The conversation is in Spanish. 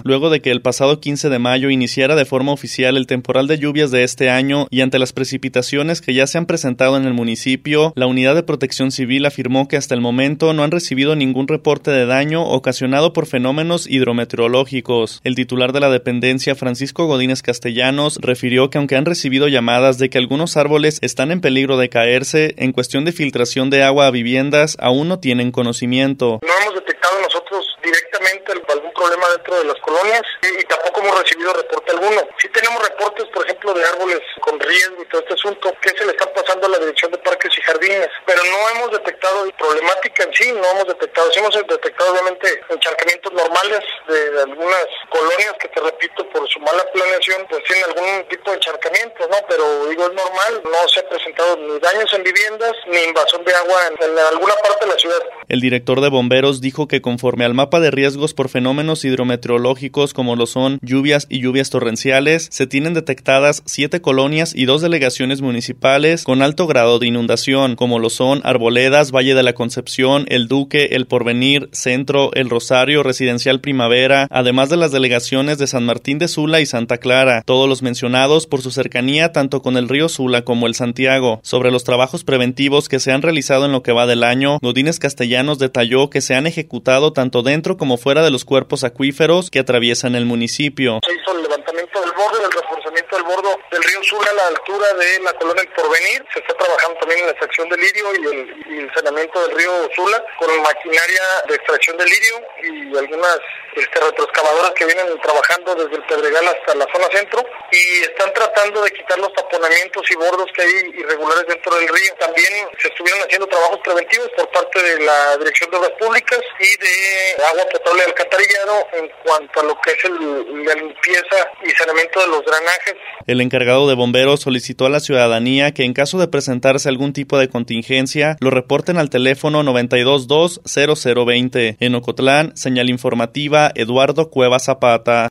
luego de que el pasado 15 de mayo iniciara de forma oficial el temporal de lluvias de este año y ante las precipitaciones que ya se han presentado en el municipio, la Unidad de Protección Civil afirmó que hasta el momento no han recibido ningún reporte de daño ocasionado por fenómenos hidrometeorológicos. El titular de la dependencia, Francisco Godínez Castellanos, refirió que aunque han recibido llamadas de que algunos árboles están en peligro de caerse, en cuestión de filtración de agua a viviendas aún no tienen conocimiento. No hemos detectado nosotros directamente algún problema dentro de las colonias y tampoco hemos recibido reporte alguno. Sí tenemos reportes, por ejemplo, de árboles con riesgo y todo este asunto que se le están pasando a la Dirección de Parques y Jardines, pero no hemos detectado problemática en sí, no hemos detectado, sí hemos detectado obviamente encharcamientos normales de algunas colonias que, te repito, por su mala planeación, pues tienen algún tipo de encharcamientos, ¿no? Pero digo, es normal, no se ha presentado ni daños en viviendas, ni invasión de agua en alguna parte de la ciudad. El director de bomberos dijo que conforme al mapa de riesgos por fenómenos hidrometeorológicos como lo son lluvias y lluvias torrenciales, se tienen detectadas 7 colonias y 2 delegaciones municipales con alto grado de inundación, como lo son Arboledas, Valle de la Concepción, El Duque, El Porvenir, Centro, El Rosario, Residencial Primavera, además de las delegaciones de San Martín de Sula y Santa Clara, todos los mencionados por su cercanía tanto con el río Sula como el Santiago. Sobre los trabajos preventivos que se han realizado en lo que va del año, Godínez Castellanos detalló que se han ejecutado tanto dentro como fuera de los cuerpos acuíferos que atraviesan el municipio. Se hizo el levantamiento del borde, el reforzamiento del borde del río Sula a la altura de la colonia El Porvenir. Se está trabajando también en la extracción del lirio y el saneamiento del río Sula con maquinaria de extracción del lirio y algunas retroexcavadoras que vienen trabajando desde el Pedregal hasta la zona centro y están tratando de quitar los taponamientos y bordos que hay irregulares dentro del río. También se estuvieron haciendo trabajos preventivos por parte de la Dirección de Obras Públicas y de Agua Potable de Alcantarillado en cuanto a lo que es la limpieza y saneamiento de los drenajes. El encargado de bomberos solicitó a la ciudadanía que en caso de presentarse algún tipo de contingencia, lo reporten al teléfono 922-0020. En Ocotlán, señal informativa Eduardo Cueva Zapata.